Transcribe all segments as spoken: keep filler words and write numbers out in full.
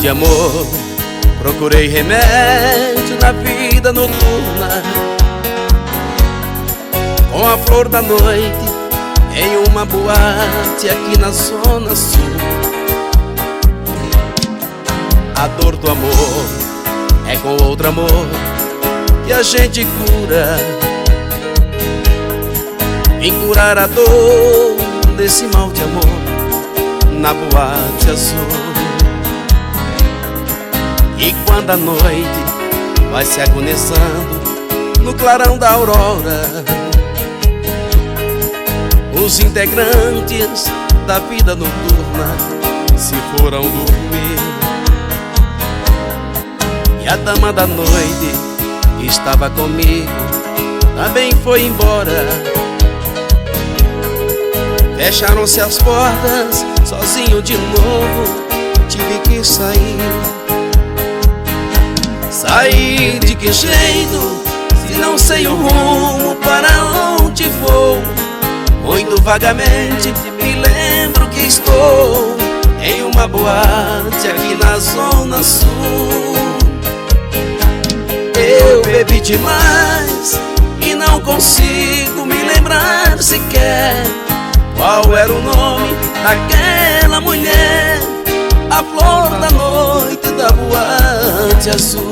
de amor, procurei remédio na vida noturna. Com a flor da noite em uma boate aqui na zona sul. A dor do amor é com outro amor que a gente cura. Vim curar a dor desse mal de amor na boate azul. E quando a noite vai se agonizando no clarão da aurora, os integrantes da vida noturna se foram dormir. E a dama da noite que estava comigo também foi embora. Fecharam-se as portas, sozinho de novo tive que sair. Sair de que jeito, se não sei o rumo para onde vou? Muito vagamente me lembro que estou em uma boate aqui na zona sul. Eu bebi demais e não consigo me lembrar sequer qual era o nome daquela mulher, a flor da noite da boate azul.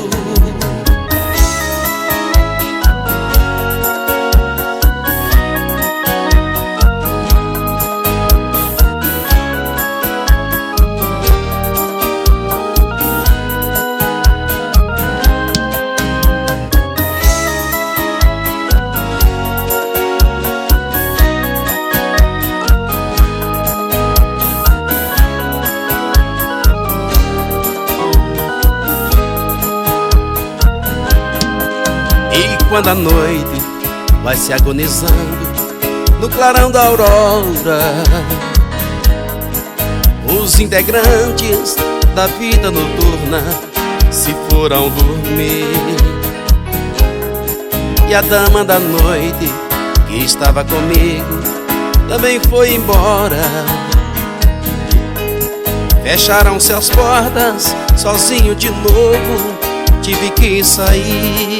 Quando a noite vai se agonizando no clarão da aurora, os integrantes da vida noturna se foram dormir. E a dama da noite que estava comigo também foi embora. Fecharam-se as portas, sozinho de novo tive que sair.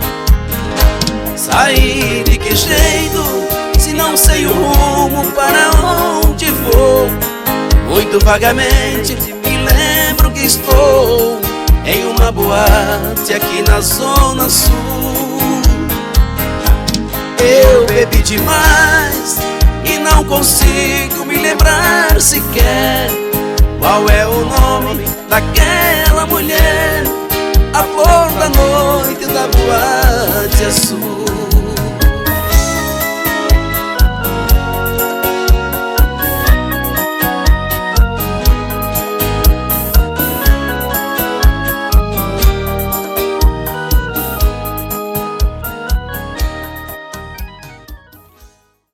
Sair de que jeito, se não sei o rumo para onde vou? Muito vagamente me lembro que estou em uma boate aqui na zona sul. Eu bebi demais e não consigo me lembrar sequer qual é o nome daquela mulher, a flor da noite da boate azul.